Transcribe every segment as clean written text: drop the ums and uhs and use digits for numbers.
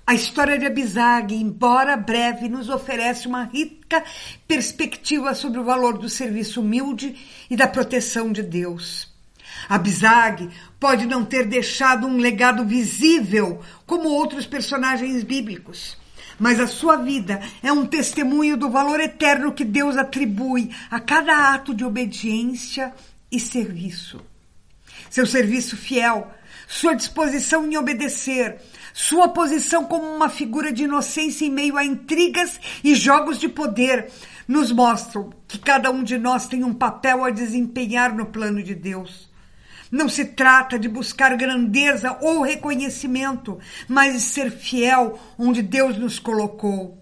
A história de Abizag, embora breve, nos oferece uma rica perspectiva sobre o valor do serviço humilde e da proteção de Deus. Abizag pode não ter deixado um legado visível como outros personagens bíblicos, mas a sua vida é um testemunho do valor eterno que Deus atribui a cada ato de obediência e serviço. Seu serviço fiel, sua disposição em obedecer, sua posição como uma figura de inocência em meio a intrigas e jogos de poder nos mostram que cada um de nós tem um papel a desempenhar no plano de Deus. Não se trata de buscar grandeza ou reconhecimento, mas de ser fiel onde Deus nos colocou.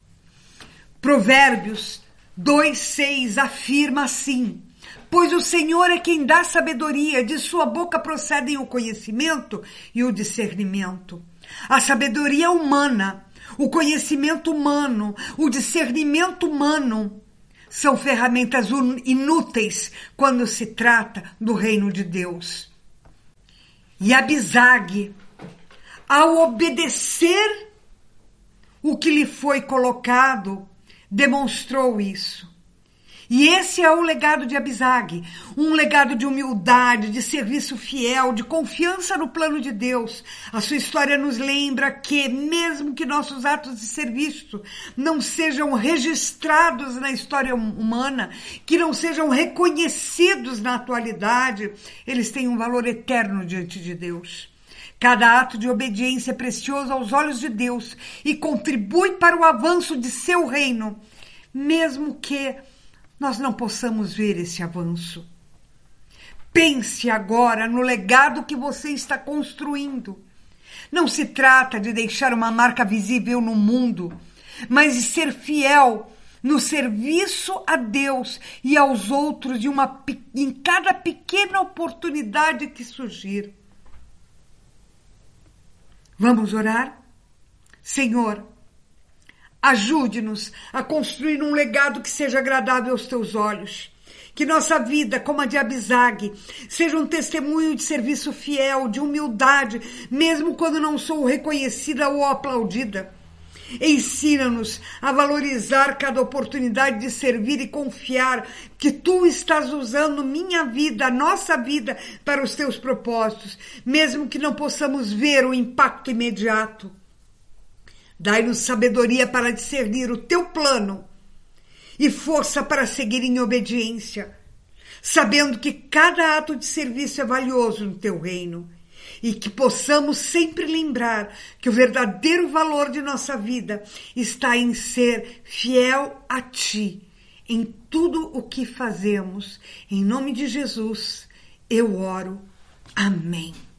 Provérbios 2:6 afirma assim: pois o Senhor é quem dá sabedoria, de sua boca procedem o conhecimento e o discernimento. A sabedoria humana, o conhecimento humano, o discernimento humano são ferramentas inúteis quando se trata do reino de Deus. E Abizag, ao obedecer o que lhe foi colocado, demonstrou isso. E esse é o legado de Abizag, um legado de humildade, de serviço fiel, de confiança no plano de Deus. A sua história nos lembra que, mesmo que nossos atos de serviço não sejam registrados na história humana, que não sejam reconhecidos na atualidade, eles têm um valor eterno diante de Deus. Cada ato de obediência é precioso aos olhos de Deus e contribui para o avanço de seu reino, mesmo que nós não possamos ver esse avanço. Pense agora no legado que você está construindo. Não se trata de deixar uma marca visível no mundo, mas de ser fiel no serviço a Deus e aos outros em cada pequena oportunidade que surgir. Vamos orar? Senhor, ajude-nos a construir um legado que seja agradável aos teus olhos. Que nossa vida, como a de Abizag, seja um testemunho de serviço fiel, de humildade, mesmo quando não sou reconhecida ou aplaudida. Ensina-nos a valorizar cada oportunidade de servir e confiar que tu estás usando minha vida, a nossa vida, para os teus propósitos, mesmo que não possamos ver o impacto imediato. Dai-nos sabedoria para discernir o teu plano e força para seguir em obediência, sabendo que cada ato de serviço é valioso no teu reino e que possamos sempre lembrar que o verdadeiro valor de nossa vida está em ser fiel a ti, em tudo o que fazemos. Em nome de Jesus, eu oro. Amém.